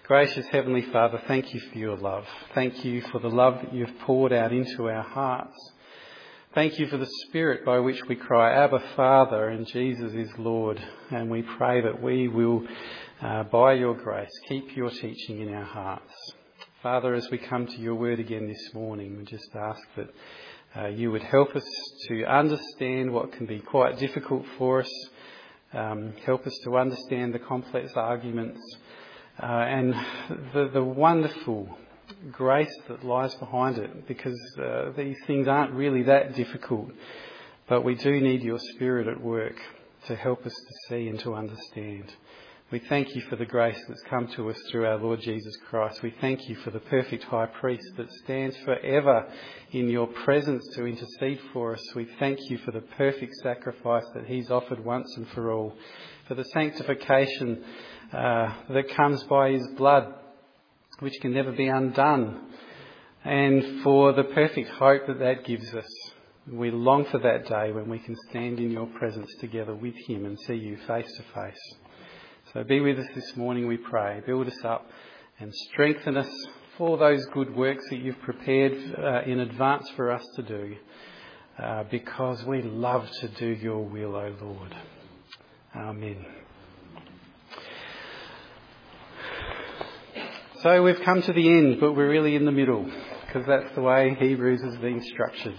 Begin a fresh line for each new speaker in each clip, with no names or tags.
Gracious Heavenly Father, thank you for your love. Thank you for the love that you've poured out into our hearts. Thank you for the Spirit by which we cry, Abba, Father, and Jesus is Lord. And we pray that we will, by your grace, keep your teaching in our hearts. Father, as we come to your word again this morning, we just ask that you would help us to understand what can be quite difficult for us. Help us to understand the complex arguments and the wonderful grace that lies behind it, because these things aren't really that difficult, but we do need your Spirit at work to help us to see and to understand. We thank you for the grace that's come to us through our Lord Jesus Christ. We thank you for the perfect high priest that stands forever in your presence to intercede for us. We thank you for the perfect sacrifice that he's offered once and for all, for the sanctification that comes by his blood, which can never be undone, and for the perfect hope that gives us. We long for that day when we can stand in your presence together with him and see you face to face. So be with us this morning, we pray. Build us up and strengthen us for those good works that you've prepared in advance for us to do, because we love to do your will, O Lord. Amen. So we've come to the end, but we're really in the middle, because that's the way Hebrews has been structured.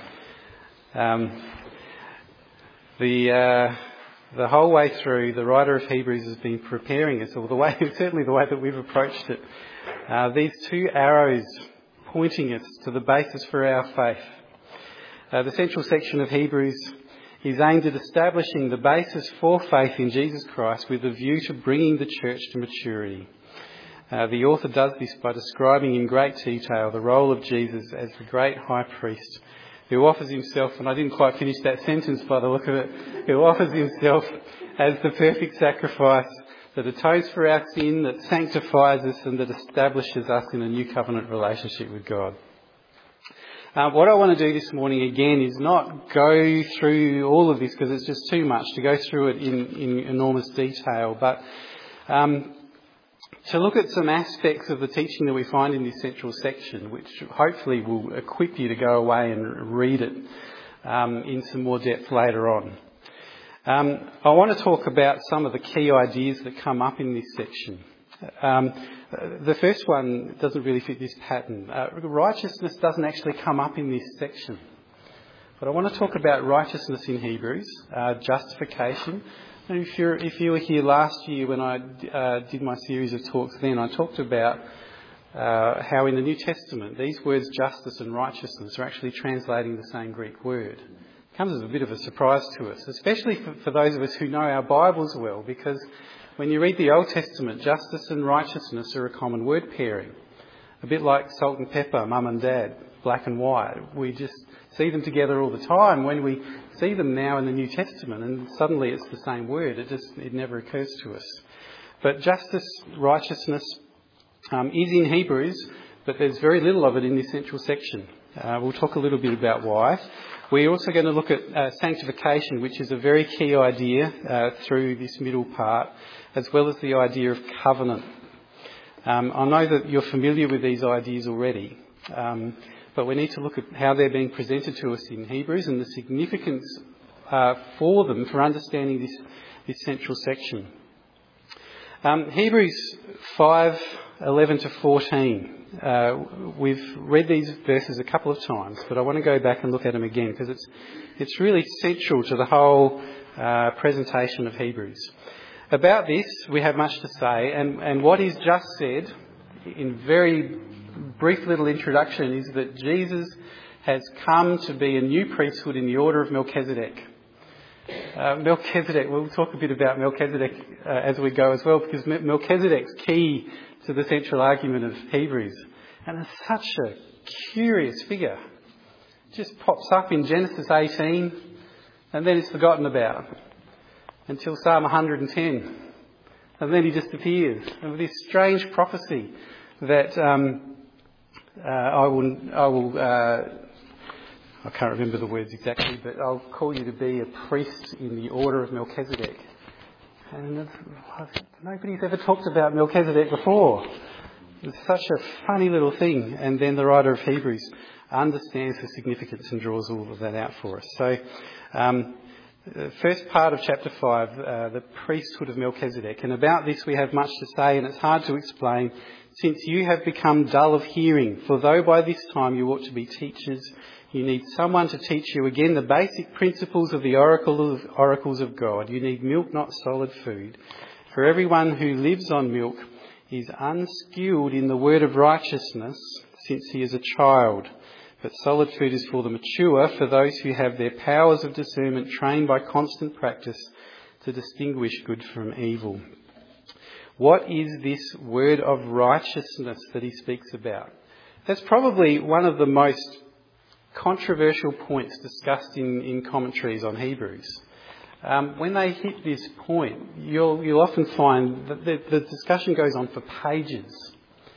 The whole way through, the writer of Hebrews has been preparing us, or certainly the way that we've approached it. These two arrows pointing us to the basis for our faith. The central section of Hebrews is aimed at establishing the basis for faith in Jesus Christ with a view to bringing the church to maturity. The author does this by describing in great detail the role of Jesus as the great high priest who offers himself, and I didn't quite finish that sentence by the look of it, who offers himself as the perfect sacrifice that atones for our sin, that sanctifies us and that establishes us in a new covenant relationship with God. What I want to do this morning again is not go through all of this, because it's just too much to go through it in enormous detail, but to look at some aspects of the teaching that we find in this central section, which hopefully will equip you to go away and read it in some more depth later on. I want to talk about some of the key ideas that come up in this section. The first one doesn't really fit this pattern. Righteousness doesn't actually come up in this section. But I want to talk about righteousness in Hebrews, justification. And if you were here last year when I did my series of talks then, I talked about how in the New Testament these words justice and righteousness are actually translating the same Greek word. It comes as a bit of a surprise to us, especially for those of us who know our Bibles well, because when you read the Old Testament, justice and righteousness are a common word pairing. A bit like salt and pepper, mum and dad, black and white. We just see them together all the time. When we see them now in the New Testament, and suddenly it's the same word, it never occurs to us. But justice, righteousness is in Hebrews, but there's very little of it in this central section. We'll talk a little bit about why. We're also going to look at sanctification, which is a very key idea through this middle part, as well as the idea of covenant. I know that you're familiar with these ideas already, but we need to look at how they're being presented to us in Hebrews and the significance for them for understanding this central section. Hebrews 5:11 to 14. We've read these verses a couple of times, but I want to go back and look at them again, because it's really central to the whole presentation of Hebrews. About this, we have much to say, and what is just said in very brief little introduction is that Jesus has come to be a new priesthood in the order of Melchizedek. Melchizedek, we'll talk a bit about Melchizedek as we go as well, because Melchizedek's key to the central argument of Hebrews. And it's such a curious figure. It just pops up in Genesis 18 and then it's forgotten about until Psalm 110. And then he just appears. And with this strange prophecy that I can't remember the words exactly, but I'll call you to be a priest in the order of Melchizedek. And nobody's ever talked about Melchizedek before. It's such a funny little thing. And then the writer of Hebrews understands the significance and draws all of that out for us. So, the first part of chapter 5, the priesthood of Melchizedek. And about this we have much to say, and it's hard to explain, since you have become dull of hearing. For though by this time you ought to be teachers, you need someone to teach you again the basic principles of the oracles of God. You need milk, not solid food. For everyone who lives on milk is unskilled in the word of righteousness, since he is a child. But solid food is for the mature, for those who have their powers of discernment trained by constant practice to distinguish good from evil. What is this word of righteousness that he speaks about? That's probably one of the most controversial points discussed in commentaries on Hebrews. When they hit this point, you'll often find that the discussion goes on for pages.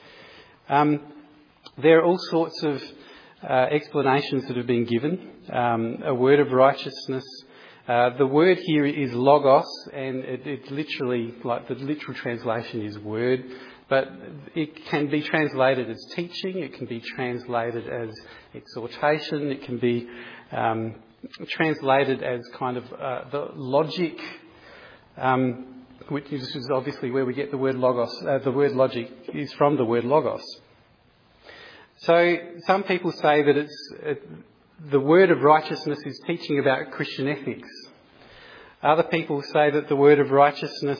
There are all sorts of explanations that have been given. A word of righteousness. The word here is logos, and it literally, like the literal translation is word, but it can be translated as teaching, it can be translated as exhortation, it can be translated as kind of the logic, which is obviously where we get the word logos. The word logic is from the word logos. So some people say that the word of righteousness is teaching about Christian ethics. Other people say that the word of righteousness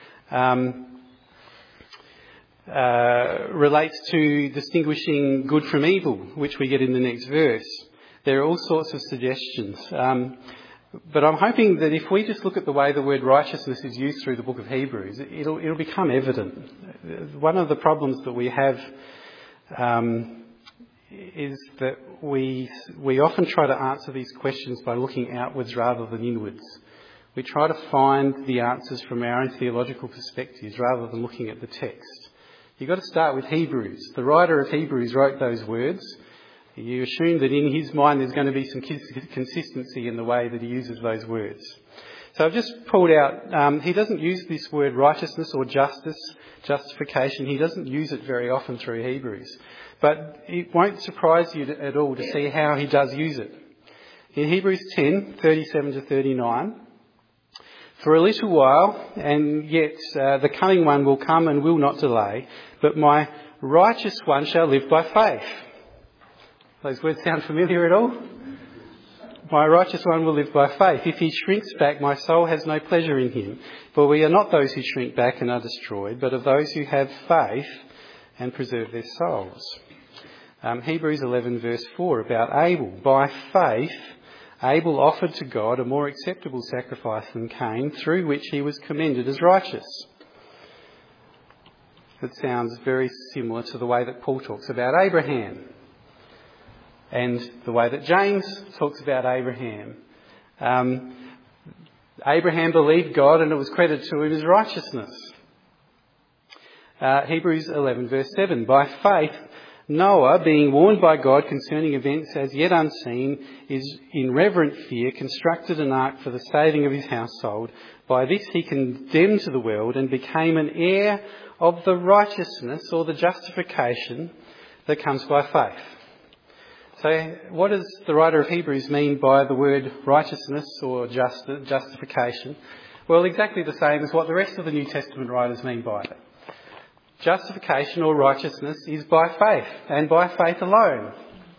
relates to distinguishing good from evil, which we get in the next verse. There are all sorts of suggestions. But I'm hoping that if we just look at the way the word righteousness is used through the book of Hebrews, it'll become evident. One of the problems that we have is that we often try to answer these questions by looking outwards rather than inwards. We try to find the answers from our own theological perspectives rather than looking at the text. You've got to start with Hebrews. The writer of Hebrews wrote those words. You assume that in his mind there's going to be some consistency in the way that he uses those words. So I've just pulled out, he doesn't use this word righteousness or justification. He doesn't use it very often through Hebrews. But it won't surprise you at all to see how he does use it. In Hebrews 10, 37 to 39, for a little while, and yet the coming one will come and will not delay, but my righteous one shall live by faith. Those words sound familiar at all? My righteous one will live by faith. If he shrinks back, my soul has no pleasure in him. For we are not those who shrink back and are destroyed, but of those who have faith and preserve their souls. Hebrews 11 verse 4 about Abel. By faith, Abel offered to God a more acceptable sacrifice than Cain, through which he was commended as righteous. That sounds very similar to the way that Paul talks about Abraham and the way that James talks about Abraham. Abraham believed God and it was credited to him as righteousness. Hebrews 11 verse 7. By faith, Noah, being warned by God concerning events as yet unseen, is in reverent fear constructed an ark for the saving of his household. By this he condemned the world and became an heir of the righteousness or the justification that comes by faith. So what does the writer of Hebrews mean by the word righteousness or justification? Well, exactly the same as what the rest of the New Testament writers mean by it. Justification or righteousness is by faith and by faith alone.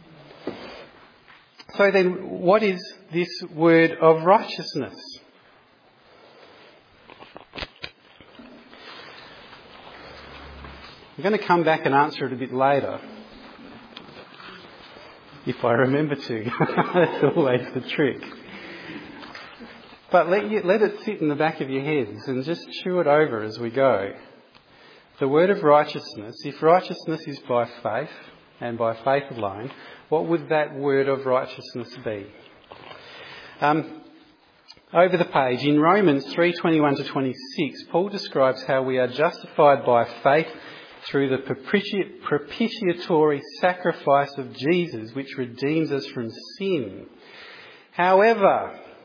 So then, what is this word of righteousness? I'm going to come back and answer it a bit later, if I remember to. That's always the trick. But let it sit in the back of your heads and just chew it over as we go. The word of righteousness, if righteousness is by faith and by faith alone, what would that word of righteousness be? Over the page, in Romans 3:21 to 26, Paul describes how we are justified by faith through the propitiatory sacrifice of Jesus, which redeems us from sin. However,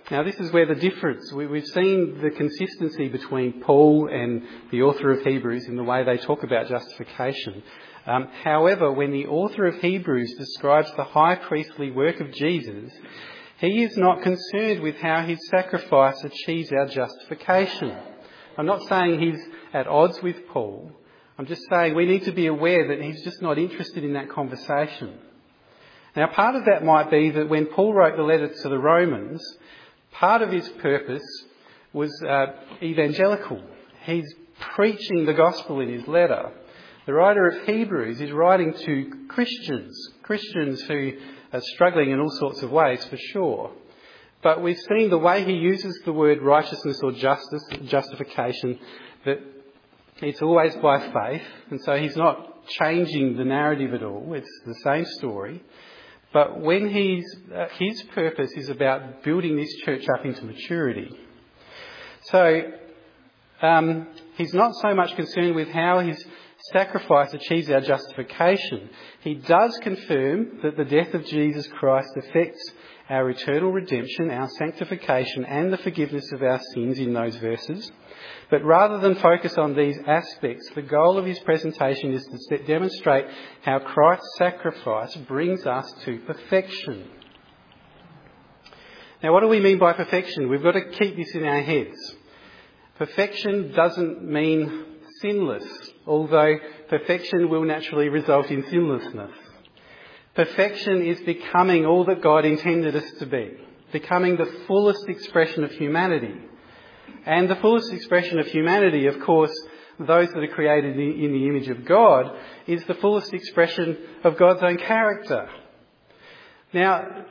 Now, this is where the difference, we've seen the consistency between Paul and the author of Hebrews in the way they talk about justification. However, when the author of Hebrews describes the high priestly work of Jesus, he is not concerned with how his sacrifice achieves our justification. I'm not saying he's at odds with Paul. I'm just saying we need to be aware that he's just not interested in that conversation. Now, part of that might be that when Paul wrote the letter to the Romans, part of his purpose was evangelical. He's preaching the gospel in his letter. The writer of Hebrews is writing to Christians who are struggling in all sorts of ways, for sure. But we've seen the way he uses the word righteousness or justification, that it's always by faith. And so he's not changing the narrative at all. It's the same story. But when his purpose is about building this church up into maturity. So he's not so much concerned with how his sacrifice achieves our justification. He does confirm that the death of Jesus Christ affects our eternal redemption, our sanctification, and the forgiveness of our sins in those verses. But rather than focus on these aspects, the goal of his presentation is to demonstrate how Christ's sacrifice brings us to perfection. Now, what do we mean by perfection? We've got to keep this in our heads. Perfection doesn't mean sinless, although perfection will naturally result in sinlessness. Perfection is becoming all that God intended us to be, becoming the fullest expression of humanity. And the fullest expression of humanity, of course, those that are created in the image of God, is the fullest expression of God's own character. Now,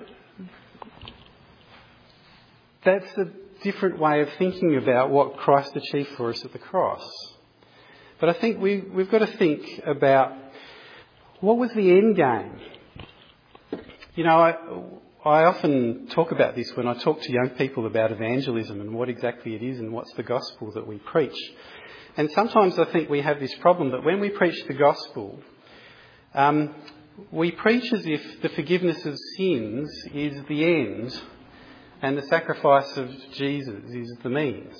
that's a different way of thinking about what Christ achieved for us at the cross. But I think we've got to think about what was the end game. You know, I often talk about this when I talk to young people about evangelism and what exactly it is and what's the gospel that we preach. And sometimes I think we have this problem that when we preach the gospel, we preach as if the forgiveness of sins is the end and the sacrifice of Jesus is the means.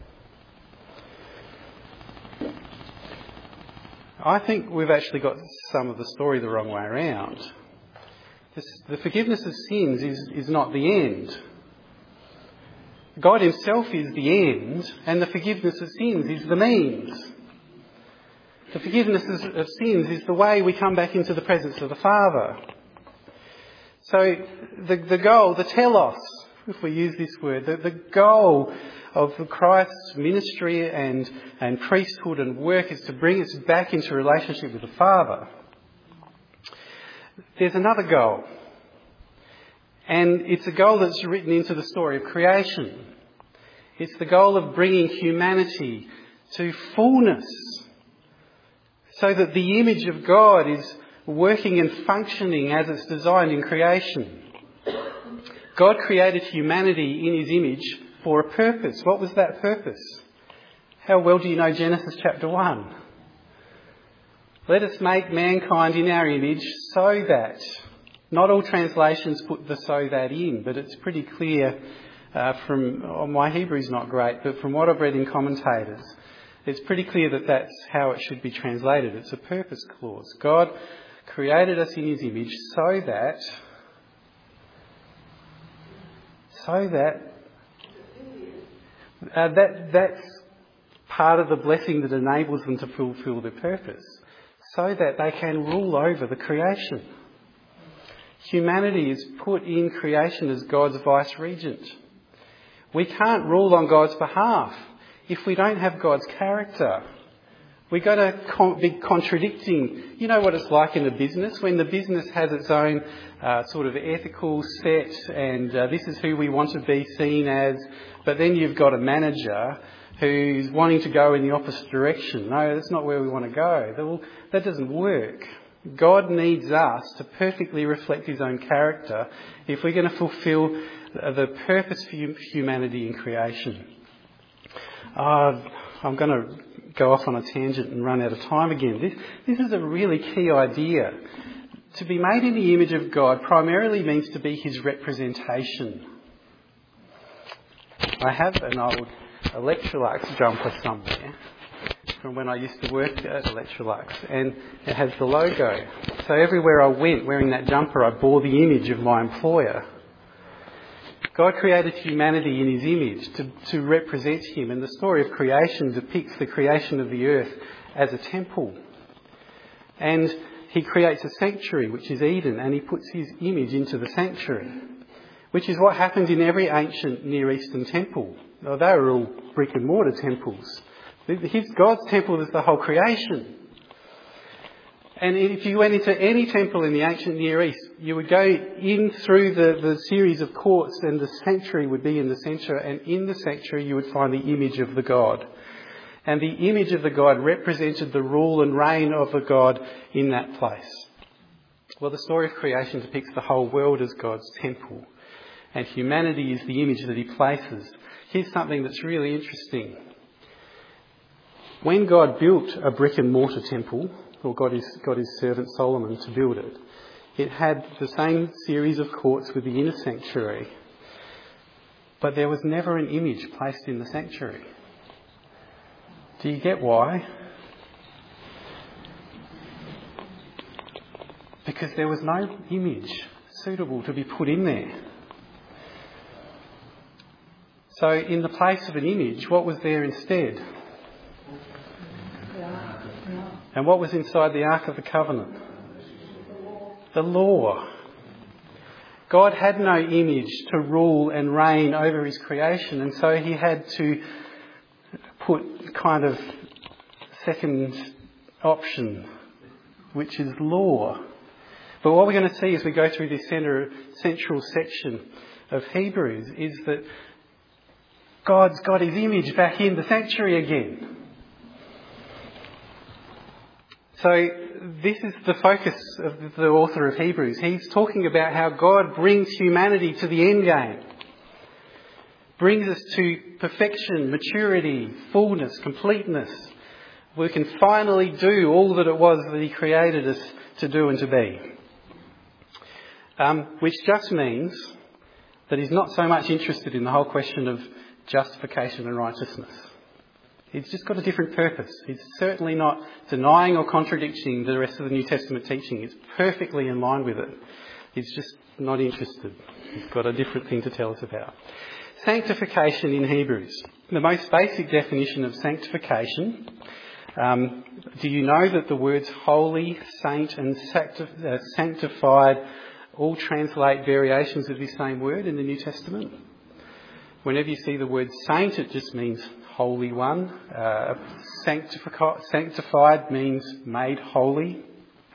I think we've actually got some of the story the wrong way around. The forgiveness of sins is not the end. God himself is the end, and the forgiveness of sins is the means. The forgiveness of sins is the way we come back into the presence of the Father. So the goal, the telos, if we use this word, the goal of Christ's ministry and priesthood and work is to bring us back into relationship with the Father. There's another goal, and it's a goal that's written into the story of creation. It's the goal of bringing humanity to fullness so that the image of God is working and functioning as it's designed in creation. God created humanity in his image for a purpose. What was that purpose? How well do you know Genesis chapter 1? Let us make mankind in our image so that, not all translations put the so that in, but it's pretty clear my Hebrew's not great, but from what I've read in commentators, it's pretty clear that that's how it should be translated. It's a purpose clause. God created us in his image so that that's part of the blessing that enables them to fulfil their purpose, so that they can rule over the creation. Humanity is put in creation as God's vice-regent. We can't rule on God's behalf if we don't have God's character. We've got to be contradicting. You know what it's like in a business when the business has its own sort of ethical set and this is who we want to be seen as, but then you've got a manager who's wanting to go in the opposite direction. No, that's not where we want to go. Well, that doesn't work. God needs us to perfectly reflect his own character if we're going to fulfil the purpose for humanity in creation. I'm going to go off on a tangent and run out of time again. This is a really key idea. To be made in the image of God primarily means to be his representation. I have an old Electrolux jumper somewhere from when I used to work at Electrolux, and it has the logo. So everywhere I went wearing that jumper, I bore the image of my employer. God created humanity in his image to represent him, and the story of creation depicts the creation of the earth as a temple. And he creates a sanctuary, which is Eden, and he puts his image into the sanctuary, which is what happened in every ancient Near Eastern temple. Well, they were all brick and mortar temples. God's temple is the whole creation. And if you went into any temple in the ancient Near East, you would go in through the series of courts, and the sanctuary would be in the centre, and in the sanctuary you would find the image of the God. And the image of the God represented the rule and reign of the God in that place. Well, the story of creation depicts the whole world as God's temple, and humanity is the image that he places. Here's something that's really interesting. When God built a brick and mortar temple, or got his servant Solomon to build it, it had the same series of courts with the inner sanctuary, but there was never an image placed in the sanctuary. Do you get why? Because there was no image suitable to be put in there. So in the place of an image, what was there instead? And what was inside the Ark of the Covenant? The law. God had no image to rule and reign over his creation, and so he had to put kind of second option, which is law. But what we're going to see as we go through this central section of Hebrews is that God's got his image back in the sanctuary again. So this is the focus of the author of Hebrews. He's talking about how God brings humanity to the end game. Brings us to perfection, maturity, fullness, completeness. We can finally do all that it was that he created us to do and to be. Which just means that he's not so much interested in the whole question of justification and righteousness. He's just got a different purpose. He's certainly not denying or contradicting the rest of the New Testament teaching. It's perfectly in line with it. He's just not interested. He's got a different thing to tell us about. Sanctification in Hebrews. The most basic definition of sanctification. Do you know that the words holy, saint and sanctified all translate variations of this same word in the New Testament? Whenever you see the word saint, it just means holy one. Sanctified means made holy.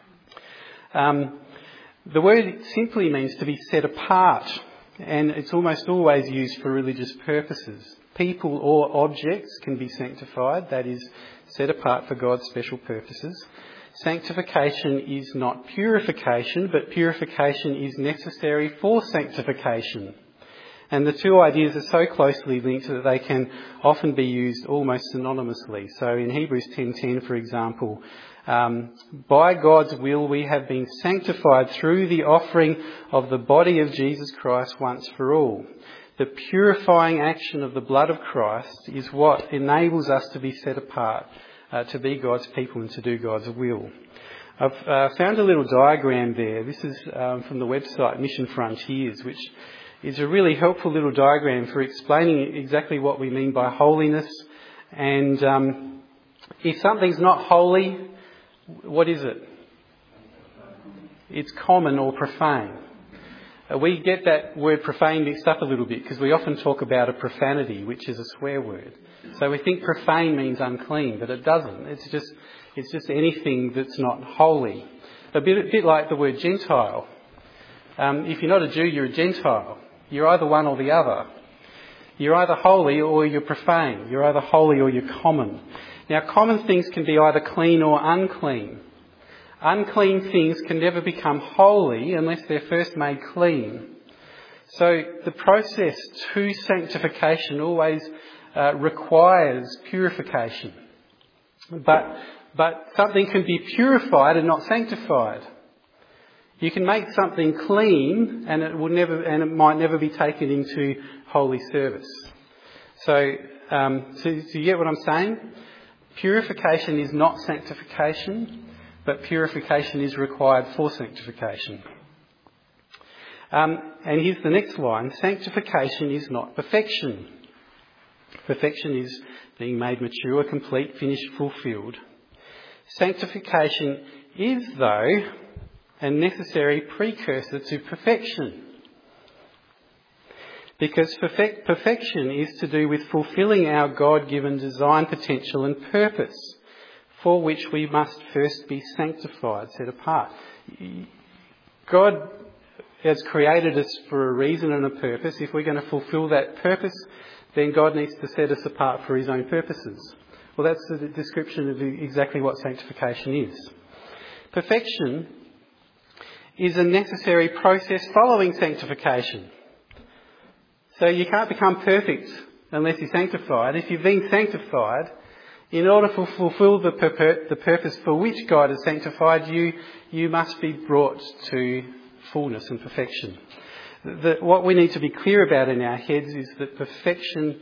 The word simply means to be set apart, and it's almost always used for religious purposes. People or objects can be sanctified, that is, set apart for God's special purposes. Sanctification is not purification, but purification is necessary for sanctification. And the two ideas are so closely linked that they can often be used almost synonymously. So in Hebrews 10:10, for example, by God's will we have been sanctified through the offering of the body of Jesus Christ once for all. The purifying action of the blood of Christ is what enables us to be set apart, to be God's people and to do God's will. I've found a little diagram there. This is from the website Mission Frontiers, which is a really helpful little diagram for explaining exactly what we mean by holiness. And if something's not holy, what is it? It's common or profane. We get that word profane mixed up a little bit because we often talk about a profanity, which is a swear word. So we think profane means unclean, but it doesn't. It's just anything that's not holy. A bit like the word Gentile. If you're not a Jew, you're a Gentile. You're either one or the other. You're either holy or you're profane. You're either holy or you're common. Now, common things can be either clean or unclean. Unclean things can never become holy unless they're first made clean. So the process to sanctification always requires purification. But something can be purified and not sanctified. You can make something clean and it might never be taken into holy service. So you get what I'm saying? Purification is not sanctification, but purification is required for sanctification. And here's the next line. Sanctification is not perfection. Perfection is being made mature, complete, finished, fulfilled. Sanctification is, though, a necessary precursor to perfection. Because perfection is to do with fulfilling our God-given design, potential and purpose, for which we must first be sanctified, set apart. God has created us for a reason and a purpose. If we're going to fulfil that purpose, then God needs to set us apart for his own purposes. Well, that's the description of exactly what sanctification is. Perfection is a necessary process following sanctification. So you can't become perfect unless you're sanctified. If you've been sanctified, in order to fulfil the purpose for which God has sanctified you, you must be brought to fullness and perfection. What we need to be clear about in our heads is that perfection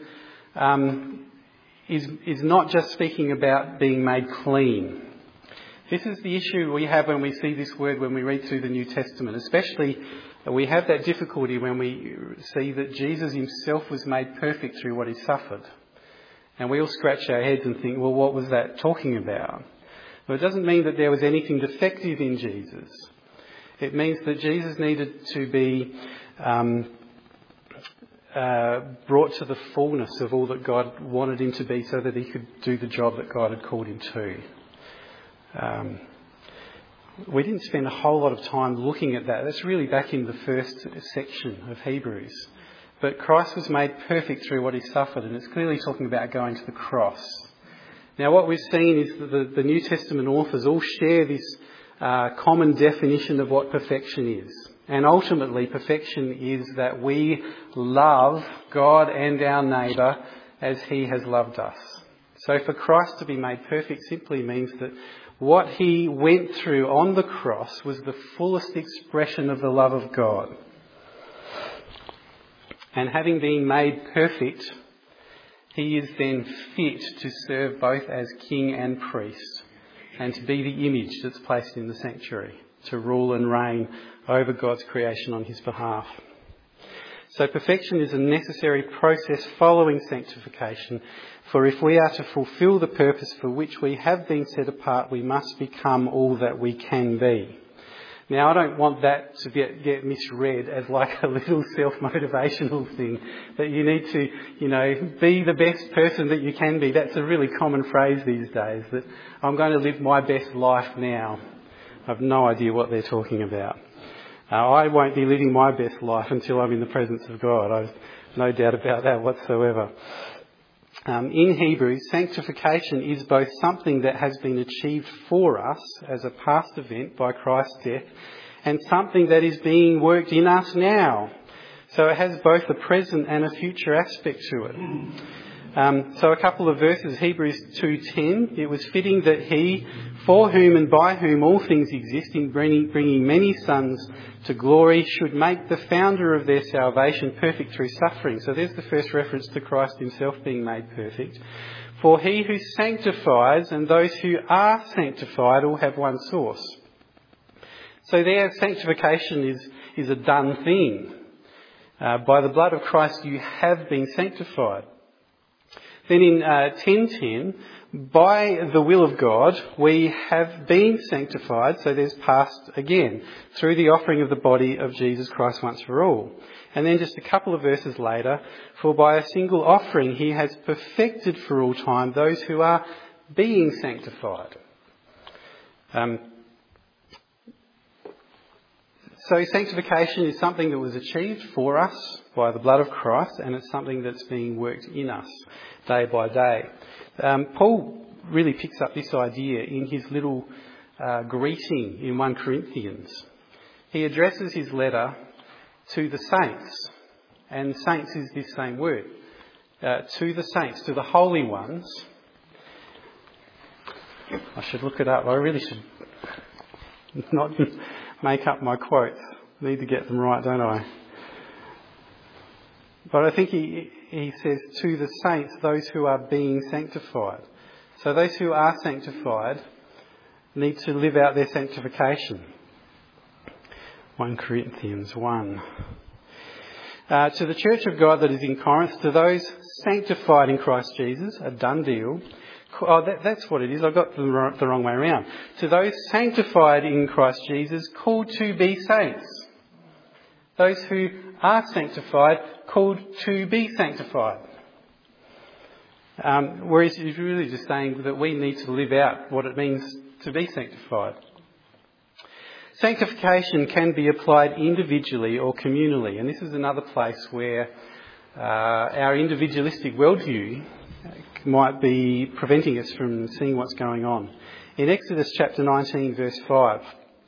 is not just speaking about being made clean. This is the issue we have when we see this word when we read through the New Testament. Especially, we have that difficulty when we see that Jesus himself was made perfect through what he suffered. And we all scratch our heads and think, well, what was that talking about? Well, it doesn't mean that there was anything defective in Jesus. It means that Jesus needed to be brought to the fullness of all that God wanted him to be so that he could do the job that God had called him to. We didn't spend a whole lot of time looking at that. That's really back in the first section of Hebrews. But Christ was made perfect through what he suffered, and it's clearly talking about going to the cross. Now, what we've seen is that the New Testament authors all share this common definition of what perfection is. And ultimately, perfection is that we love God and our neighbour as he has loved us. So for Christ to be made perfect simply means that what he went through on the cross was the fullest expression of the love of God. And having been made perfect, he is then fit to serve both as king and priest and to be the image that's placed in the sanctuary, to rule and reign over God's creation on his behalf. So perfection is a necessary process following sanctification, for if we are to fulfil the purpose for which we have been set apart, we must become all that we can be. Now, I don't want that to get misread as like a little self-motivational thing, that you need to, be the best person that you can be. That's a really common phrase these days, that I'm going to live my best life now. I have no idea what they're talking about. I won't be living my best life until I'm in the presence of God. I've no doubt about that whatsoever. In Hebrews, sanctification is both something that has been achieved for us as a past event by Christ's death and something that is being worked in us now. So it has both a present and a future aspect to it. So a couple of verses, Hebrews 2:10, it was fitting that he, for whom and by whom all things exist, in bringing many sons to glory, should make the founder of their salvation perfect through suffering. So there's the first reference to Christ himself being made perfect. For he who sanctifies and those who are sanctified all have one source. So there, sanctification is a done thing. By the blood of Christ you have been sanctified. Then in 10:10, by the will of God, we have been sanctified, so there's past again, through the offering of the body of Jesus Christ once for all. And then just a couple of verses later, for by a single offering he has perfected for all time those who are being sanctified. So sanctification is something that was achieved for us by the blood of Christ, and it's something that's being worked in us day by day. Paul really picks up this idea in his little greeting in 1 Corinthians. He addresses his letter to the saints, and saints is this same word, to the saints, to the holy ones. I should look it up. I really should not make up my quotes. I need to get them right, don't I? But I think he says, to the saints, those who are being sanctified. So those who are sanctified need to live out their sanctification. 1 Corinthians 1. To the church of God that is in Corinth, to those sanctified in Christ Jesus, a done deal. Oh, that's what it is. I got the wrong way around. To those sanctified in Christ Jesus, called to be saints. Those who are sanctified, called to be sanctified. Whereas he's really just saying that we need to live out what it means to be sanctified. Sanctification can be applied individually or communally, and this is another place where our individualistic worldview might be preventing us from seeing what's going on. In Exodus chapter 19, verse 5,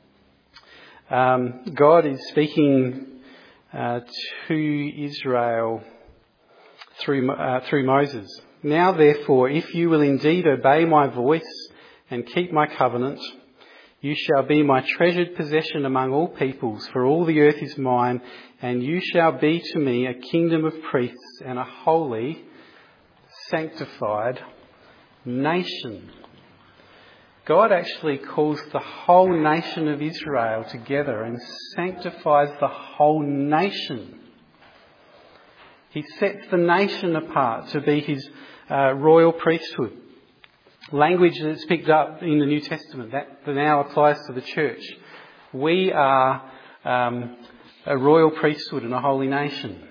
God is speaking to Israel through Moses. Now, therefore, if you will indeed obey my voice and keep my covenant, you shall be my treasured possession among all peoples, for all the earth is mine, and you shall be to me a kingdom of priests and a holy, sanctified nation. God actually calls the whole nation of Israel together and sanctifies the whole nation. He sets the nation apart to be his royal priesthood. Language that's picked up in the New Testament that now applies to the church. We are a royal priesthood and a holy nation.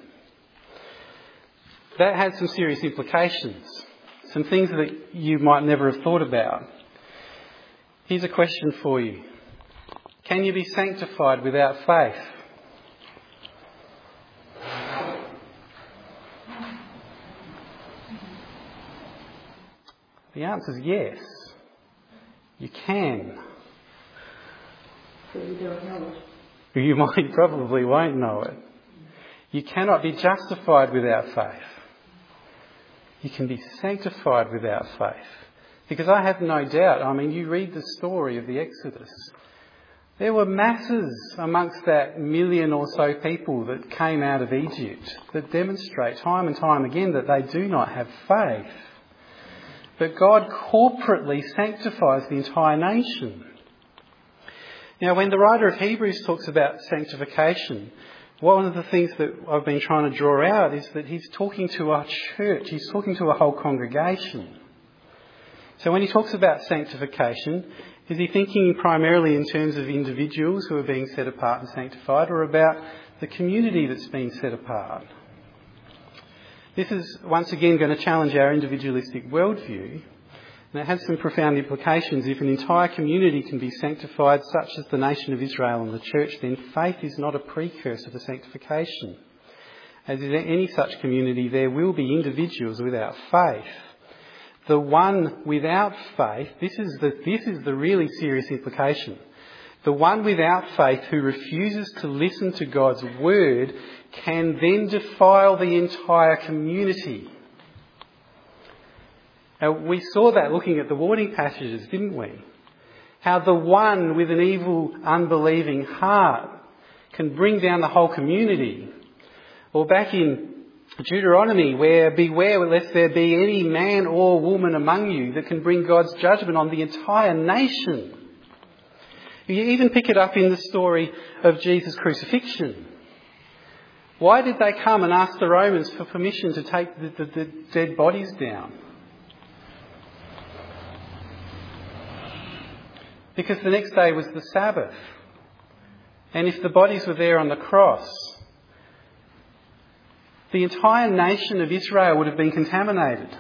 That has some serious implications, some things that you might never have thought about. Here's a question for you. Can you be sanctified without faith? The answer is yes. You can.
But you don't know it.
You probably won't know it. You cannot be justified without faith. You can be sanctified without faith. Because I have no doubt, you read the story of the Exodus. There were masses amongst that million or so people that came out of Egypt that demonstrate time and time again that they do not have faith. But God corporately sanctifies the entire nation. Now, when the writer of Hebrews talks about sanctification, one of the things that I've been trying to draw out is that he's talking to a church, he's talking to a whole congregation. So when he talks about sanctification, is he thinking primarily in terms of individuals who are being set apart and sanctified, or about the community that's been set apart? This is once again going to challenge our individualistic worldview, and it has some profound implications. If an entire community can be sanctified, such as the nation of Israel and the church, then faith is not a precursor to sanctification. As in any such community, there will be individuals without faith. The one without faith, this is the really serious implication. The one without faith who refuses to listen to God's word can then defile the entire community. Now, we saw that looking at the warning passages, didn't we? How the one with an evil, unbelieving heart can bring down the whole community. Or back in Deuteronomy, where beware lest there be any man or woman among you that can bring God's judgment on the entire nation. You even pick it up in the story of Jesus' crucifixion. Why did they come and ask the Romans for permission to take the dead bodies down? Because the next day was the Sabbath. And if the bodies were there on the cross, the entire nation of Israel would have been contaminated.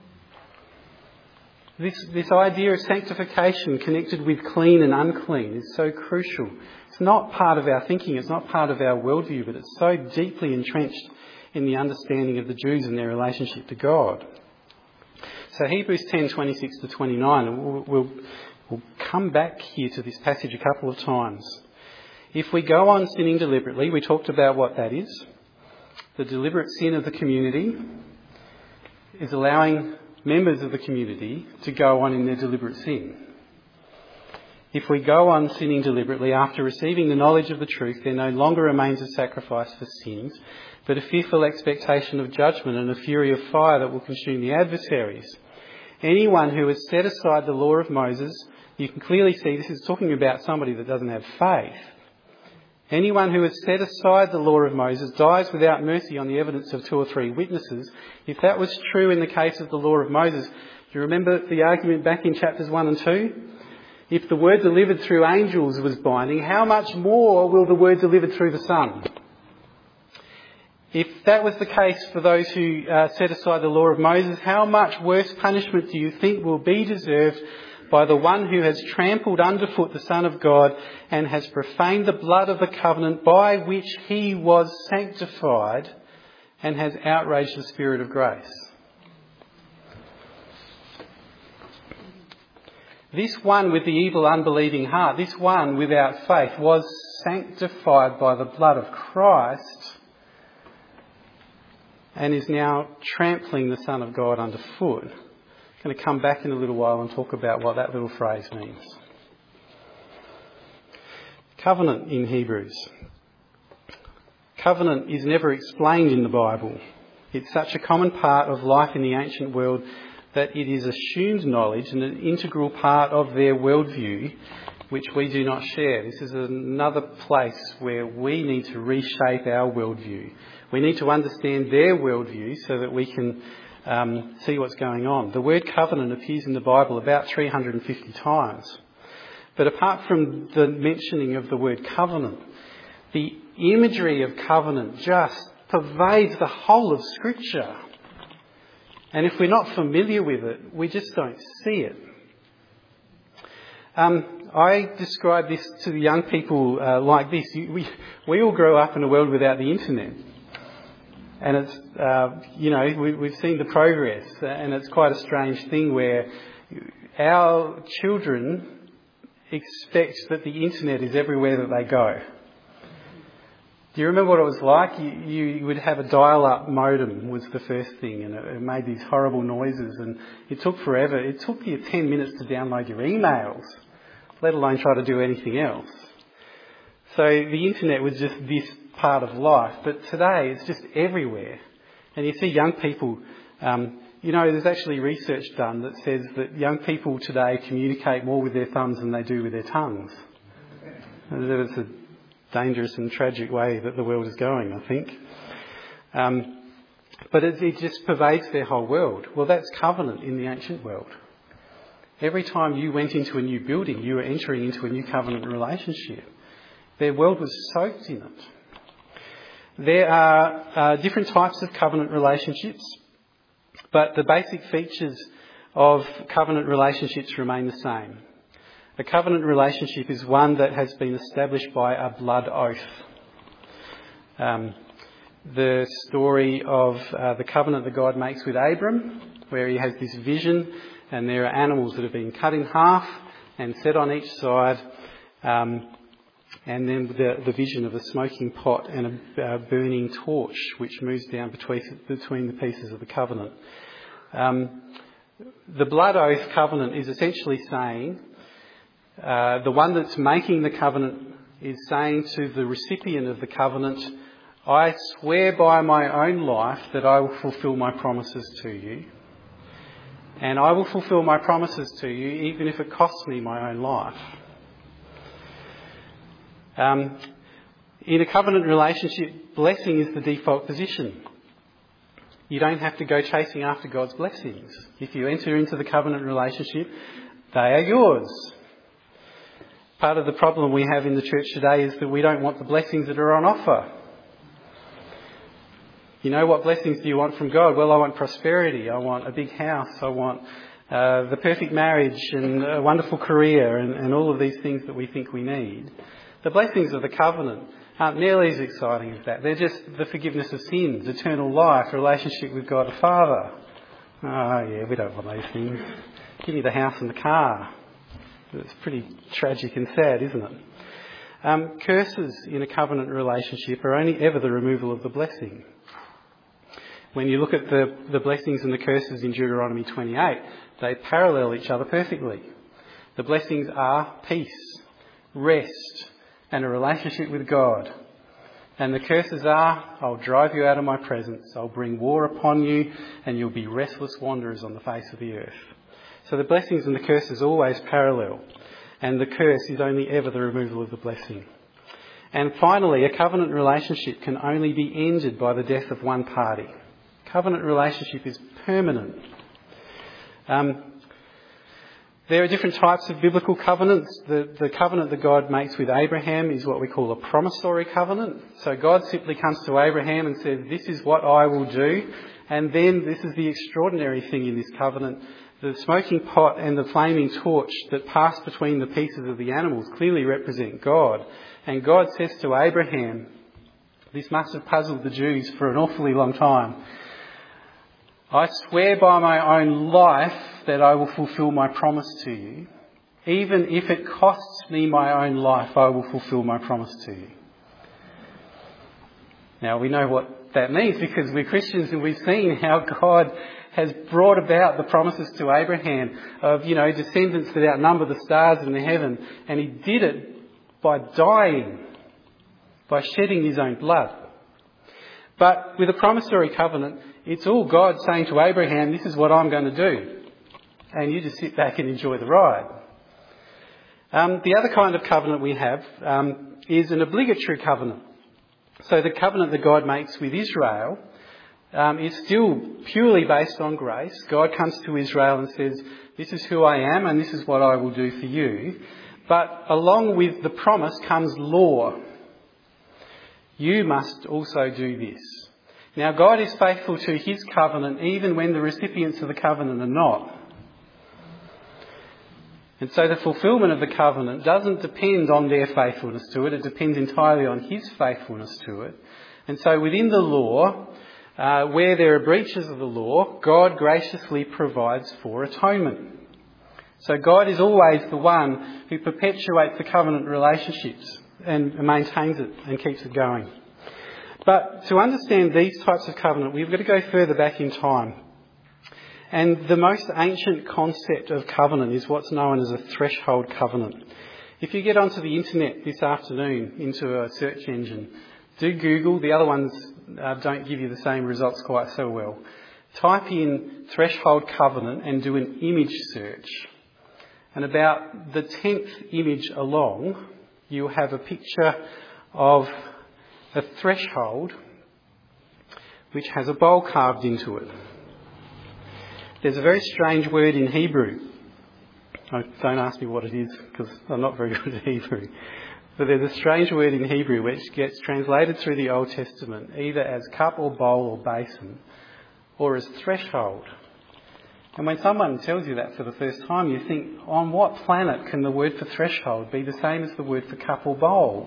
This idea of sanctification connected with clean and unclean is so crucial. It's not part of our thinking, it's not part of our worldview, but it's so deeply entrenched in the understanding of the Jews and their relationship to God. So Hebrews 10:26 to 29, and we'll come back here to this passage a couple of times. If we go on sinning deliberately, we talked about what that is. The deliberate sin of the community is allowing members of the community to go on in their deliberate sin. If we go on sinning deliberately after receiving the knowledge of the truth, there no longer remains a sacrifice for sins, but a fearful expectation of judgment and a fury of fire that will consume the adversaries. Anyone who has set aside the law of Moses, you can clearly see this is talking about somebody that doesn't have faith. Anyone who has set aside the law of Moses dies without mercy on the evidence of 2 or 3 witnesses. If that was true in the case of the law of Moses, do you remember the argument back in chapters 1 and 2? If the word delivered through angels was binding, how much more will the word delivered through the Son? If that was the case for those who set aside the law of Moses, how much worse punishment do you think will be deserved by the one who has trampled underfoot the Son of God and has profaned the blood of the covenant by which he was sanctified and has outraged the Spirit of grace? This one with the evil, unbelieving heart, this one without faith, was sanctified by the blood of Christ and is now trampling the Son of God underfoot. I'm going to come back in a little while and talk about what that little phrase means. Covenant in Hebrews. Covenant is never explained in the Bible. It's such a common part of life in the ancient world that it is assumed knowledge and an integral part of their worldview, which we do not share. This is another place where we need to reshape our worldview. We need to understand their worldview so that we can see what's going on. The word covenant appears in the Bible about 350 times. But apart from the mentioning of the word covenant, the imagery of covenant just pervades the whole of Scripture. And if we're not familiar with it, we just don't see it. I describe this to the young people like this. We all grow up in a world without the internet. And it's, we've seen the progress, and it's quite a strange thing where our children expect that the internet is everywhere that they go. Do you remember what it was like? You would have a dial-up modem was the first thing, and it made these horrible noises, and it took forever. It took you 10 minutes to download your emails, let alone try to do anything else. So the internet was just this part of life, but today it's just everywhere. And you see young people, there's actually research done that says that young people today communicate more with their thumbs than they do with their tongues. It's a dangerous and tragic way that the world is going, I think. But it just pervades their whole world. Well, that's covenant in the ancient world. Every time you went into a new building, you were entering into a new covenant relationship. Their world was soaked in it. There are different types of covenant relationships, but the basic features of covenant relationships remain the same. A covenant relationship is one that has been established by a blood oath. The story of the covenant that God makes with Abram, where he has this vision and there are animals that have been cut in half and set on each side, and then the vision of a smoking pot and a burning torch which moves down between the pieces of the covenant. The blood oath covenant is essentially saying, the one that's making the covenant is saying to the recipient of the covenant, I swear by my own life that I will fulfil my promises to you. And I will fulfil my promises to you even if it costs me my own life. In a covenant relationship, blessing is the default position. You don't have to go chasing after God's blessings. If you enter into the covenant relationship, they are yours. Part of the problem we have in the church today is that we don't want the blessings that are on offer. You know, what blessings do you want from God? Well, I want prosperity. I want a big house. I want the perfect marriage and a wonderful career and all of these things that we think we need. The blessings of the covenant aren't nearly as exciting as that. They're just the forgiveness of sins, eternal life, relationship with God the Father. Oh, yeah, we don't want those things. Give me the house and the car. It's pretty tragic and sad, isn't it? Curses in a covenant relationship are only ever the removal of the blessing. When you look at the blessings and the curses in Deuteronomy 28, they parallel each other perfectly. The blessings are peace, rest, and a relationship with God. And the curses are, I'll drive you out of my presence, I'll bring war upon you, and you'll be restless wanderers on the face of the earth. So the blessings and the curses always parallel, and the curse is only ever the removal of the blessing. And finally, a covenant relationship can only be ended by the death of one party. Covenant relationship is permanent. There are different types of biblical covenants. The covenant that God makes with Abraham is what we call a promissory covenant. So God simply comes to Abraham and says, this is what I will do. And then this is the extraordinary thing in this covenant. The smoking pot and the flaming torch that pass between the pieces of the animals clearly represent God. And God says to Abraham, this must have puzzled the Jews for an awfully long time, I swear by my own life that I will fulfil my promise to you. Even if it costs me my own life, I will fulfil my promise to you. Now, we know what that means because we're Christians and we've seen how God has brought about the promises to Abraham of, descendants that outnumber the stars in the heaven. And he did it by dying, by shedding his own blood. But with a promissory covenant, it's all God saying to Abraham, this is what I'm going to do. And you just sit back and enjoy the ride. The other kind of covenant we have is an obligatory covenant. So the covenant that God makes with Israel is still purely based on grace. God comes to Israel and says, this is who I am and this is what I will do for you. But along with the promise comes law. You must also do this. Now, God is faithful to his covenant even when the recipients of the covenant are not. And so the fulfilment of the covenant doesn't depend on their faithfulness to it. It depends entirely on his faithfulness to it. And so within the law, where there are breaches of the law, God graciously provides for atonement. So God is always the one who perpetuates the covenant relationships and maintains it and keeps it going. But to understand these types of covenant, we've got to go further back in time. And the most ancient concept of covenant is what's known as a threshold covenant. If you get onto the internet this afternoon into a search engine, do Google. The other ones don't give you the same results quite so well. Type in threshold covenant and do an image search. And about the 10th image along, you'll have a picture of a threshold which has a bowl carved into it. There's a very strange word in Hebrew. Don't ask me what it is because I'm not very good at Hebrew. But there's a strange word in Hebrew which gets translated through the Old Testament either as cup or bowl or basin or as threshold. And when someone tells you that for the first time, you think, on what planet can the word for threshold be the same as the word for cup or bowl?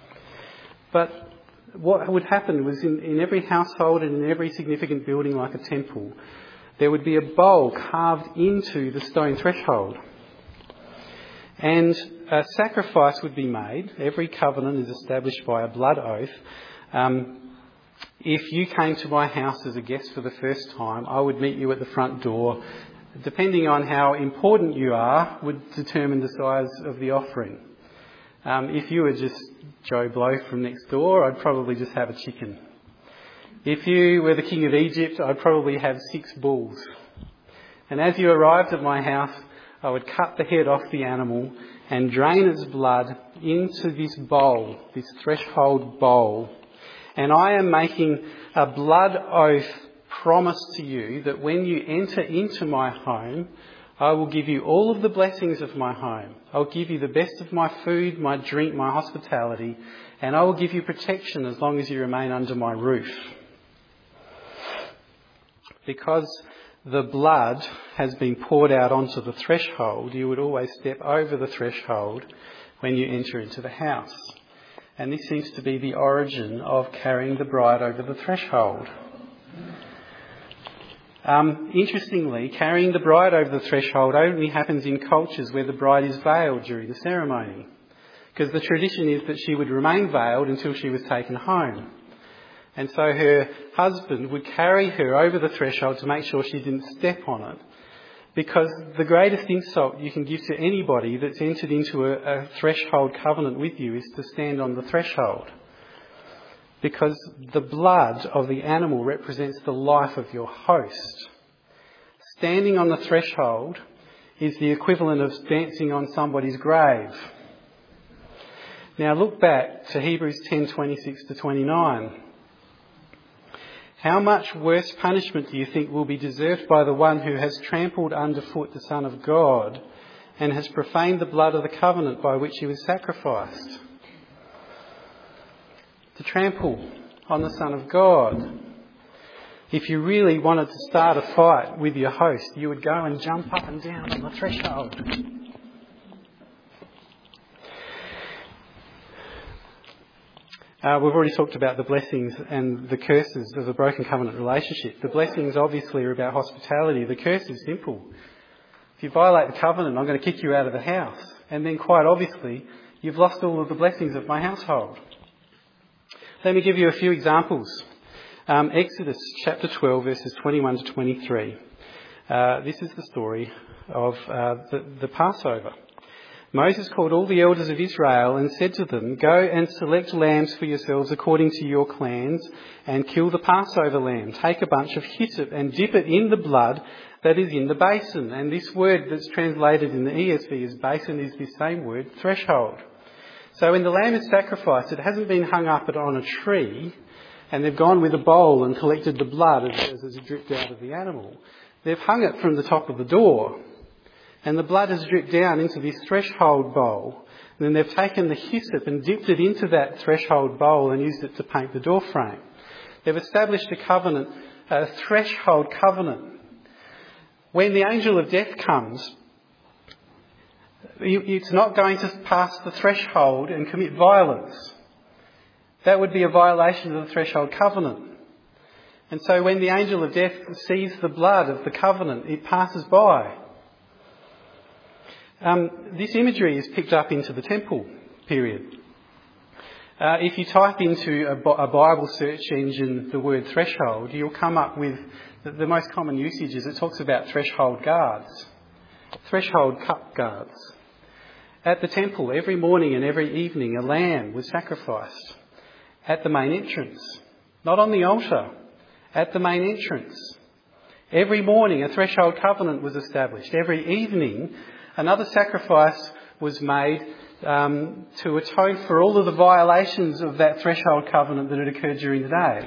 But what would happen was in every household and in every significant building like a temple, there would be a bowl carved into the stone threshold. And a sacrifice would be made. Every covenant is established by a blood oath. If you came to my house as a guest for the first time, I would meet you at the front door. Depending on how important you are, would determine the size of the offering. If you were just Joe Blow from next door, I'd probably just have a chicken. If you were the king of Egypt, I'd probably have 6 bulls. And as you arrived at my house, I would cut the head off the animal and drain its blood into this bowl, this threshold bowl. And I am making a blood oath promise to you that when you enter into my home, I will give you all of the blessings of my home. I'll give you the best of my food, my drink, my hospitality, and I will give you protection as long as you remain under my roof. Because the blood has been poured out onto the threshold, you would always step over the threshold when you enter into the house. And this seems to be the origin of carrying the bride over the threshold. Interestingly, carrying the bride over the threshold only happens in cultures where the bride is veiled during the ceremony. Because the tradition is that she would remain veiled until she was taken home. And so her husband would carry her over the threshold to make sure she didn't step on it. Because the greatest insult you can give to anybody that's entered into a threshold covenant with you is to stand on the threshold. Because the blood of the animal represents the life of your host. Standing on the threshold is the equivalent of dancing on somebody's grave. Now look back to Hebrews 10:26 to 29. How much worse punishment do you think will be deserved by the one who has trampled underfoot the Son of God and has profaned the blood of the covenant by which he was sacrificed? To trample on the Son of God. If you really wanted to start a fight with your host, you would go and jump up and down on the threshold. We've already talked about the blessings and the curses of a broken covenant relationship. The blessings obviously are about hospitality. The curse is simple. If you violate the covenant, I'm going to kick you out of the house. And then quite obviously, you've lost all of the blessings of my household. Let me give you a few examples. Exodus chapter 12 verses 21 to 23. This is the story of the Passover. Moses called all the elders of Israel and said to them, "Go and select lambs for yourselves according to your clans and kill the Passover lamb. Take a bunch of hyssop and dip it in the blood that is in the basin." And this word that's translated in the ESV as basin is this same word, threshold. So when the lamb is sacrificed, it hasn't been hung up on a tree and they've gone with a bowl and collected the blood as it dripped out of the animal. They've hung it from the top of the door. And the blood has dripped down into this threshold bowl. And then they've taken the hyssop and dipped it into that threshold bowl and used it to paint the door frame. They've established a covenant, a threshold covenant. When the angel of death comes, it's not going to pass the threshold and commit violence. That would be a violation of the threshold covenant. And so when the angel of death sees the blood of the covenant, it passes by. This imagery is picked up into the temple period. If you type into a Bible search engine the word threshold, you'll come up with the most common usage is it talks about threshold guards, threshold cup guards. At the temple, every morning and every evening, a lamb was sacrificed at the main entrance, not on the altar, at the main entrance. Every morning, a threshold covenant was established. Every evening, another sacrifice was made to atone for all of the violations of that threshold covenant that had occurred during the day.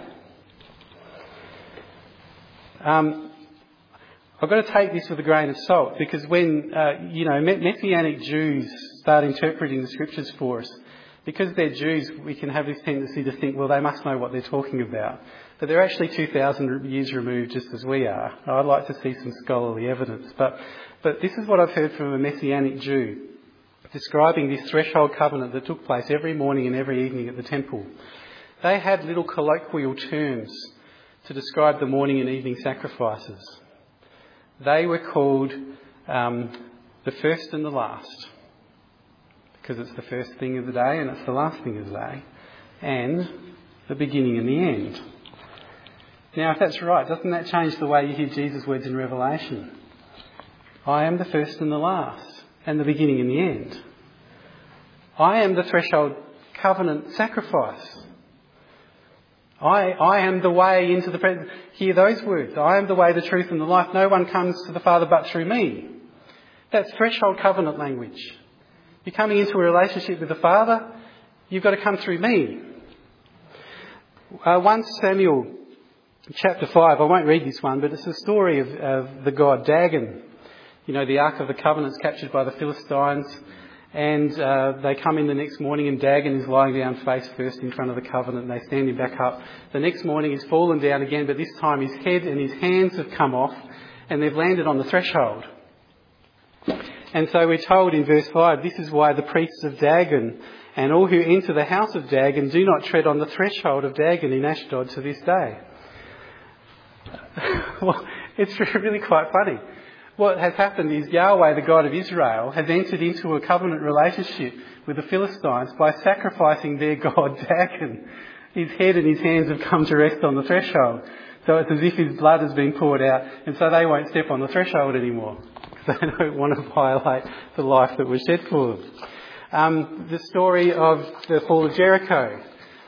I've got to take this with a grain of salt because when, Messianic Jews start interpreting the scriptures for us, because they're Jews, we can have this tendency to think, well, they must know what they're talking about. But they're actually 2,000 years removed just as we are. I'd like to see some scholarly evidence. But this is what I've heard from a Messianic Jew describing this threshold covenant that took place every morning and every evening at the temple. They had little colloquial terms to describe the morning and evening sacrifices. They were called the first and the last, because it's the first thing of the day and it's the last thing of the day, and the beginning and the end. Now, if that's right, doesn't that change the way you hear Jesus' words in Revelation? I am the first and the last, and the beginning and the end. I am the threshold covenant sacrifice. I am the way into the presence. Hear those words. I am the way, the truth and the life. No one comes to the Father but through me. That's threshold covenant language. You're coming into a relationship with the Father, you've got to come through me. 1 Samuel chapter 5, I won't read this one, but it's the story of the god Dagon. You know, the Ark of the Covenant's captured by the Philistines, and they come in the next morning and Dagon is lying down face first in front of the covenant, and they stand him back up. The next morning he's fallen down again, but this time his head and his hands have come off and they've landed on the threshold. And so we're told in verse 5, this is why the priests of Dagon and all who enter the house of Dagon do not tread on the threshold of Dagon in Ashdod to this day. Well, it's really quite funny. What has happened is Yahweh, the God of Israel, has entered into a covenant relationship with the Philistines by sacrificing their god Dagon. His head and his hands have come to rest on the threshold. So it's as if his blood has been poured out, and so they won't step on the threshold anymore. They don't want to violate the life that was shed for them. The story of the fall of Jericho.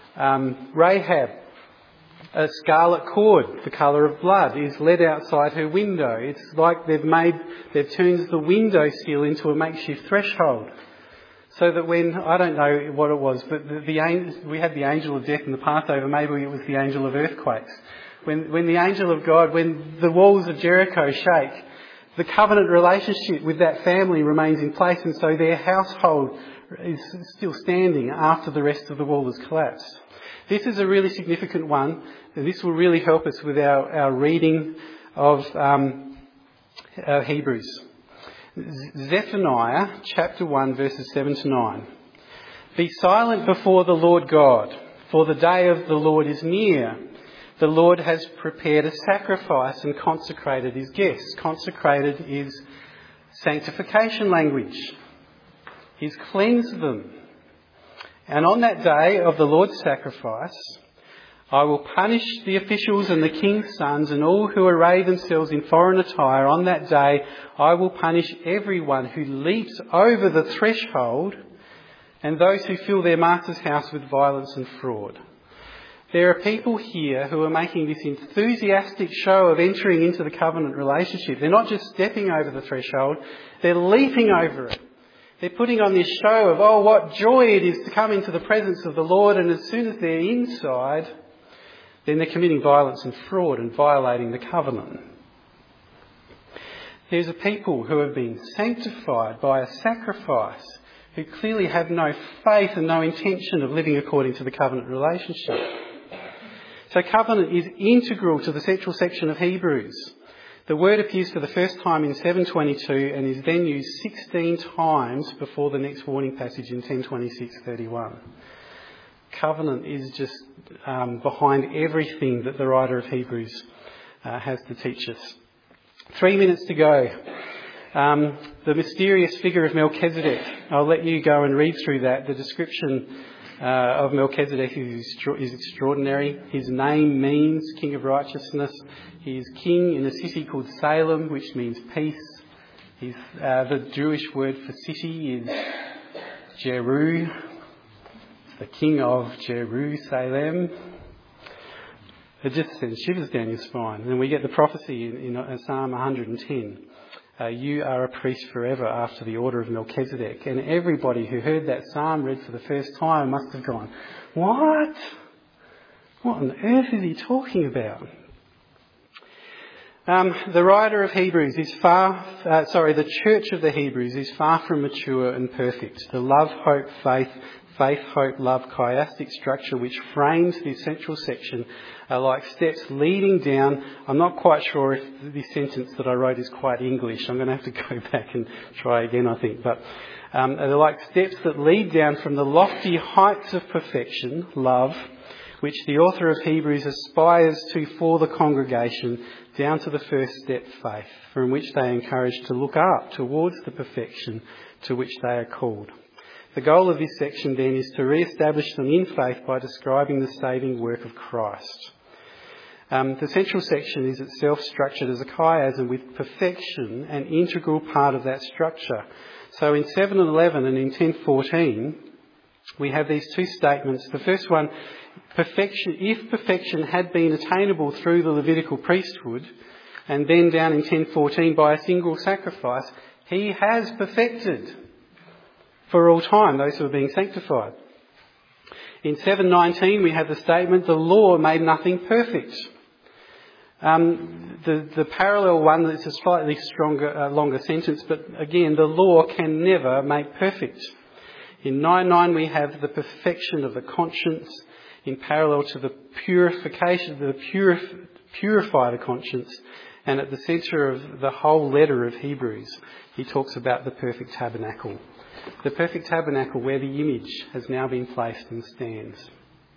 Rahab, a scarlet cord, the colour of blood, is led outside her window. It's like they've turned the window sill into a makeshift threshold. So that when, I don't know what it was, but we had the angel of death in the Passover, maybe it was the angel of earthquakes. When the angel of God, when the walls of Jericho shake, the covenant relationship with that family remains in place, and so their household is still standing after the rest of the wall has collapsed. This is a really significant one, and this will really help us with our reading of Hebrews. Zephaniah chapter 1 verses 7 to 9. Be silent before the Lord God, for the day of the Lord is near. The Lord has prepared a sacrifice and consecrated his guests. Consecrated is sanctification language. He's cleansed them. And on that day of the Lord's sacrifice, I will punish the officials and the king's sons and all who array themselves in foreign attire. On that day, I will punish everyone who leaps over the threshold and those who fill their master's house with violence and fraud. There are people here who are making this enthusiastic show of entering into the covenant relationship. They're not just stepping over the threshold, they're leaping over it. They're putting on this show of, oh, what joy it is to come into the presence of the Lord, and as soon as they're inside, then they're committing violence and fraud and violating the covenant. There's a people who have been sanctified by a sacrifice, who clearly have no faith and no intention of living according to the covenant relationship. So covenant is integral to the central section of Hebrews. The word appears for the first time in 7:22 and is then used 16 times before the next warning passage in 10:26:31. Covenant is just behind everything that the writer of Hebrews has to teach us. 3 minutes to go. The mysterious figure of Melchizedek. I'll let you go and read through that. The description of Melchizedek is extraordinary. His name means King of Righteousness. He is king in a city called Salem, which means peace. The Jewish word for city is Jeru. The king of Jerusalem. It just sends shivers down your spine. And we get the prophecy in Psalm 110. You are a priest forever after the order of Melchizedek. And everybody who heard that psalm read for the first time must have gone, what? What on earth is he talking about? The writer of Hebrews is the church of the Hebrews is far from mature and perfect. The love, hope, faith, hope, love, chiastic structure which frames this central section are like steps leading down. I'm not quite sure if this sentence that I wrote is quite English. I'm going to have to go back and try again, I think. But they're like steps that lead down from the lofty heights of perfection, love, which the author of Hebrews aspires to for the congregation, down to the first step, faith, from which they are encouraged to look up towards the perfection to which they are called. The goal of this section then is to re-establish them in faith by describing the saving work of Christ. The central section is itself structured as a chiasm with perfection an integral part of that structure. So in 7:11 and in 10:14 we have these two statements. The first one, if perfection had been attainable through the Levitical priesthood, and then down in 10:14 by a single sacrifice, he has perfected for all time those who are being sanctified. In 7:19 we have the statement, the law made nothing perfect. The parallel one is a slightly longer sentence, but again, the law can never make perfect. In 9:9 we have the perfection of the conscience in parallel to the purification, purify the conscience. And at the centre of the whole letter of Hebrews, he talks about the perfect tabernacle. The perfect tabernacle where the image has now been placed and stands.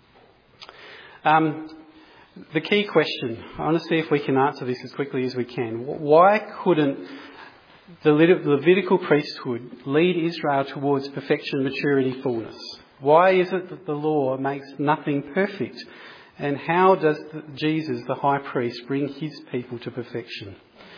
The key question, I want to see if we can answer this as quickly as we can. Why couldn't the Levitical priesthood lead Israel towards perfection, maturity, fullness? Why is it that the law makes nothing perfect? And how does Jesus, the high priest, bring his people to perfection?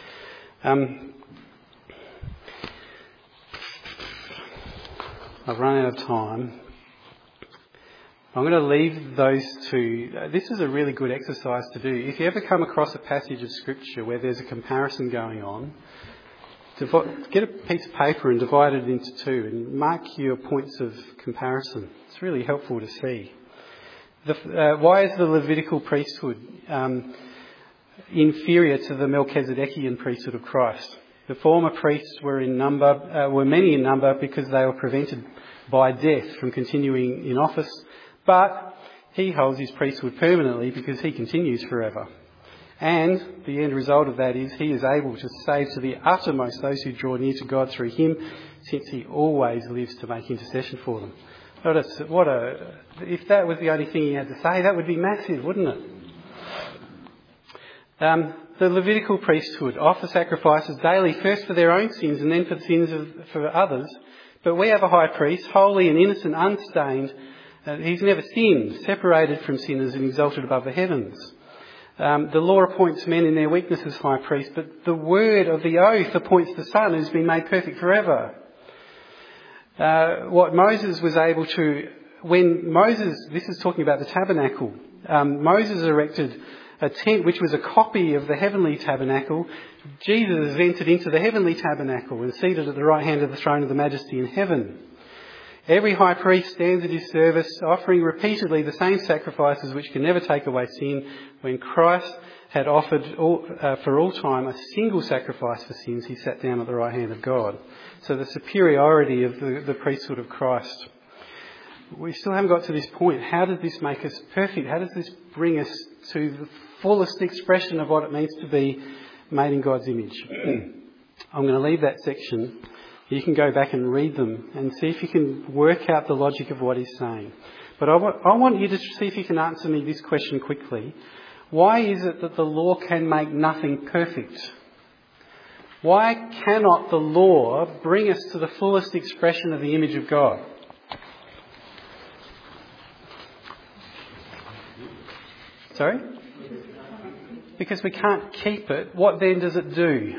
I've run out of time. I'm going to leave those two. This is a really good exercise to do. If you ever come across a passage of Scripture where there's a comparison going on, get a piece of paper and divide it into two and mark your points of comparison. It's really helpful to see. Why is the Levitical priesthood inferior to the Melchizedekian priesthood of Christ? The former priests were many in number because they were prevented by death from continuing in office, but he holds his priesthood permanently because he continues forever. And the end result of that is he is able to save to the uttermost those who draw near to God through him, since he always lives to make intercession for them. If that was the only thing he had to say, that would be massive, wouldn't it? The Levitical priesthood offer sacrifices daily, first for their own sins and then for the sins for others. But we have a high priest, holy and innocent, unstained. He's never sinned, separated from sinners and exalted above the heavens. The law appoints men in their weakness as high priest, but the word of the oath appoints the Son who's been made perfect forever. What Moses was able to... This is talking about the tabernacle. Moses erected a tent which was a copy of the heavenly tabernacle. Jesus has entered into the heavenly tabernacle and seated at the right hand of the throne of the majesty in heaven. Every high priest stands at his service, offering repeatedly the same sacrifices which can never take away sin. When Christ had offered for all time a single sacrifice for sins, he sat down at the right hand of God. So the superiority of the priesthood of Christ. We still haven't got to this point. How does this make us perfect? How does this bring us to the fullest expression of what it means to be made in God's image? I'm going to leave that section. You can go back and read them and see if you can work out the logic of what he's saying. But I want you to see if you can answer me this question quickly. Why is it that the law can make nothing perfect? Why cannot the law bring us to the fullest expression of the image of God? Sorry? Because we can't keep it. What then does it do?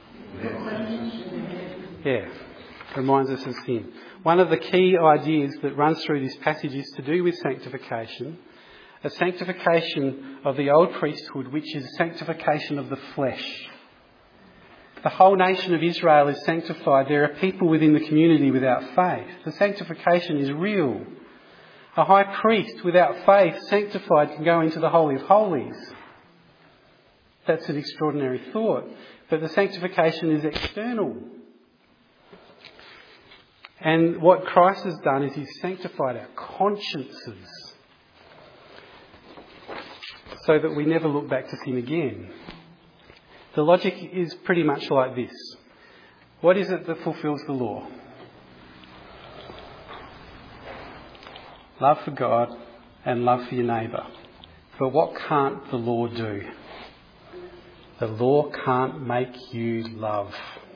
Yeah, reminds us of sin. One of the key ideas that runs through this passage is to do with sanctification. A sanctification of the old priesthood, which is sanctification of the flesh. The whole nation of Israel is sanctified. There are people within the community without faith. The sanctification is real. A high priest without faith, sanctified, can go into the Holy of Holies. That's an extraordinary thought. But the sanctification is external. And what Christ has done is he's sanctified our consciences so that we never look back to sin again. The logic is pretty much like this. What is it that fulfills the law? Love for God and love for your neighbour. But what can't the law do? The law can't make you love.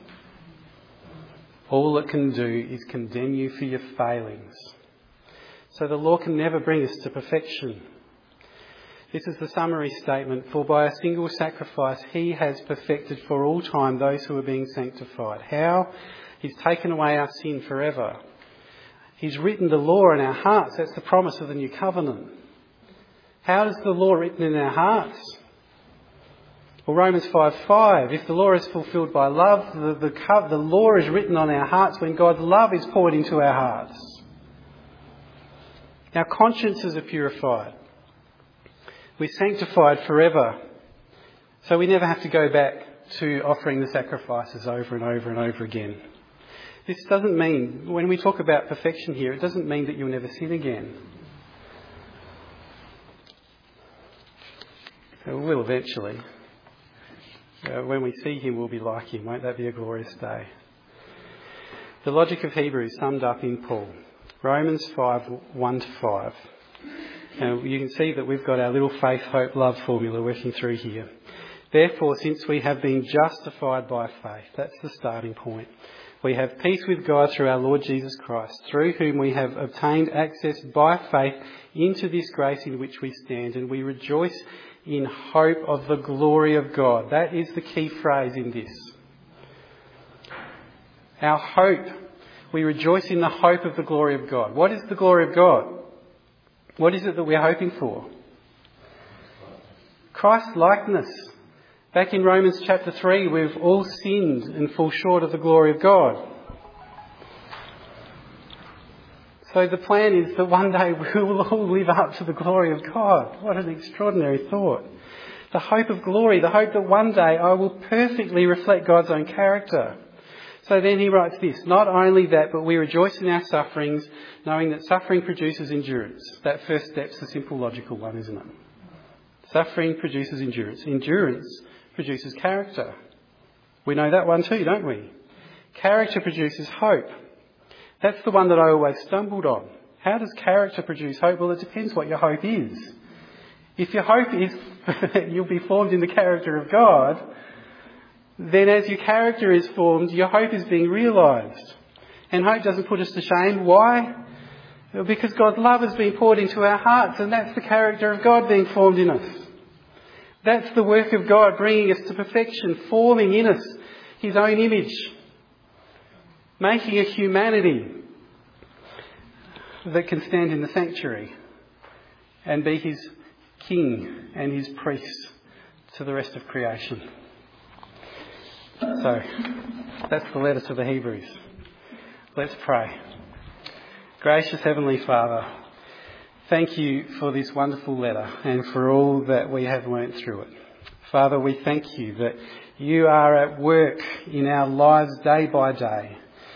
All it can do is condemn you for your failings. So the law can never bring us to perfection. This is the summary statement. For by a single sacrifice he has perfected for all time those who are being sanctified. How? He's taken away our sin forever. He's written the law in our hearts. That's the promise of the new covenant. How is the law written in our hearts? Well, Romans 5:5, if the law is fulfilled by love, the law is written on our hearts when God's love is poured into our hearts. Our consciences are purified. We're sanctified forever. So we never have to go back to offering the sacrifices over and over and over again. This doesn't mean, when we talk about perfection here, it doesn't mean that you'll never sin again. We will eventually. When we see him, we'll be like him. Won't that be a glorious day? The logic of Hebrews summed up in Paul. Romans 5:1-5. Now, you can see that we've got our little faith, hope, love formula working through here. Therefore, since we have been justified by faith, that's the starting point. We have peace with God through our Lord Jesus Christ, through whom we have obtained access by faith into this grace in which we stand, and we rejoice in hope of the glory of God. That is the key phrase in this. Our hope. We rejoice in the hope of the glory of God. What is the glory of God? What is it that we're hoping for? Christ-likeness. Back in Romans chapter 3, we've all sinned and fall short of the glory of God. So the plan is that one day we will all live up to the glory of God. What an extraordinary thought. The hope of glory, the hope that one day I will perfectly reflect God's own character. So then he writes this, not only that, but we rejoice in our sufferings, knowing that suffering produces endurance. That first step's a simple logical one, isn't it? Suffering produces endurance. Endurance produces character. We know that one too, don't we? Character produces hope. That's the one that I always stumbled on. How does character produce hope? Well, it depends what your hope is. If your hope is that you'll be formed in the character of God, then as your character is formed, your hope is being realised. And hope doesn't put us to shame. Why? Because God's love has been poured into our hearts, and that's the character of God being formed in us. That's the work of God bringing us to perfection, forming in us his own image, making a humanity that can stand in the sanctuary and be his king and his priest to the rest of creation. So, that's the letter to the Hebrews. Let's pray. Gracious Heavenly Father, thank you for this wonderful letter and for all that we have learnt through it. Father, we thank you that you are at work in our lives day by day,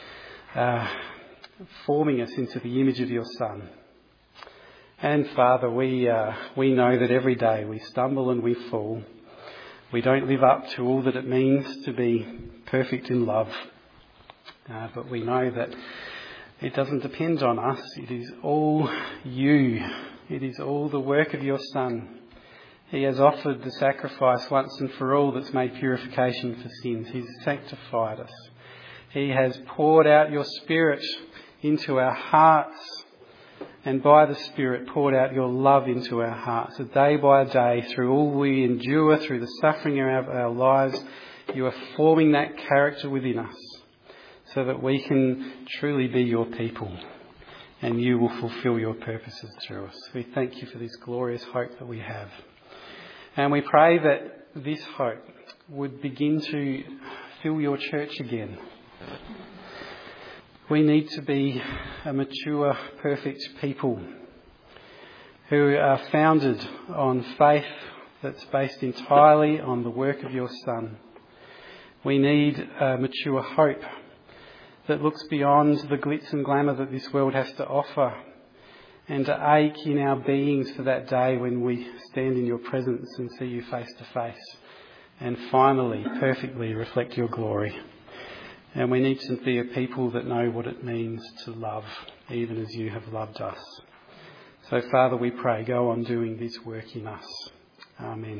forming us into the image of your Son. And Father, we know that every day we stumble and we fall. We don't live up to all that it means to be perfect in love. But we know that it doesn't depend on us. It is all you. It is all the work of your Son. He has offered the sacrifice once and for all that's made purification for sins. He's sanctified us. He has poured out your Spirit into our hearts, and by the Spirit poured out your love into our hearts. So day by day, through all we endure, through the suffering of our lives, you are forming that character within us so that we can truly be your people and you will fulfil your purposes through us. We thank you for this glorious hope that we have. And we pray that this hope would begin to fill your church again. We need to be a mature, perfect people who are founded on faith that's based entirely on the work of your Son. We need a mature hope that looks beyond the glitz and glamour that this world has to offer, and to ache in our beings for that day when we stand in your presence and see you face to face, and finally perfectly reflect your glory. And we need to be a people that know what it means to love, even as you have loved us. So, Father, we pray, go on doing this work in us. Amen.